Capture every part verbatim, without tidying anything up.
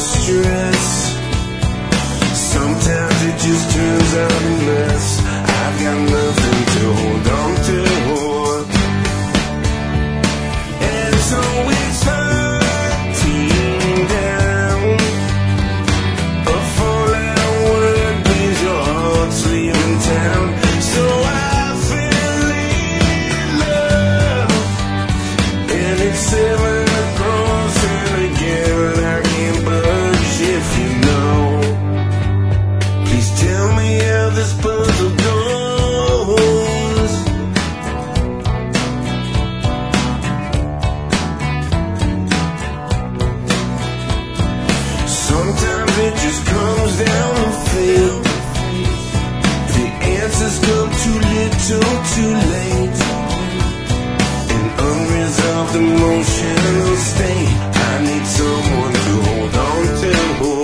stress. Sometimes it just turns out a mess. I've got nothing to hold on to, and so it's fighting down a fallout word means your heart's leaving town. So I fell in love, and it's seven across, and again I can't budge. If you know, please tell me how this puzzle goes. Sometimes it just comes down to feel the answers come too little, too late. An unresolved emotional state. I need someone to hold on to,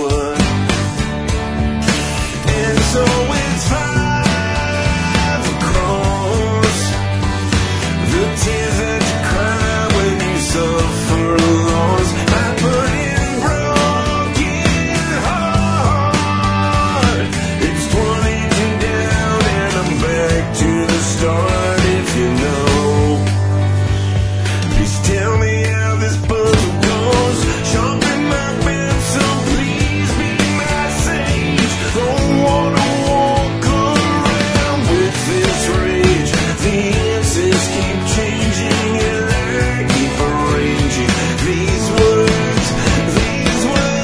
and so it's five across. The tears that you cry when you suffer a loss. I put in broken heart. It's twenty-two down and I'm back to the start. If you know, please tell me how this puzzle goes. Sharpen my pencil, please be my sage. Don't wanna walk around with this rage. The answers keep changing and I keep arranging these words, these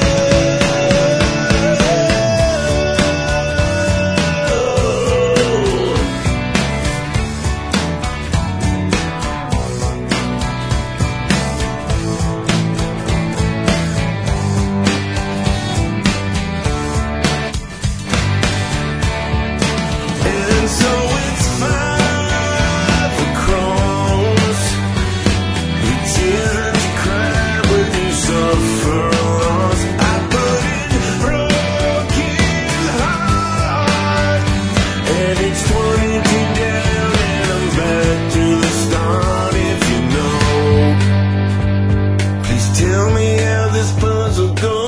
and so it's five across. The tears that you cry when you suffer a loss. I put in broken heart, and it's twenty-two down and I'm back to the start. If you know, please tell me how this puzzle goes.